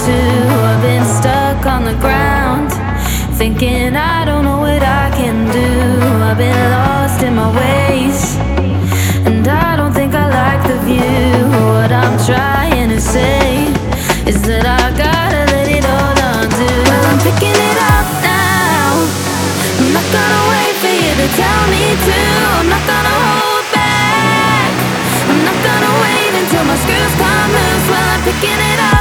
too. I've been stuck on the ground, thinking I don't know what I can do. I've been lost in my ways, and I don't think I like the view. What I'm trying to say is that I gotta let it all undo. Well, I'm picking it up now. I'm not gonna wait for you to tell me to. I'm not gonna hold back. I'm not gonna wait until my screws come loose. Well, I'm picking it up.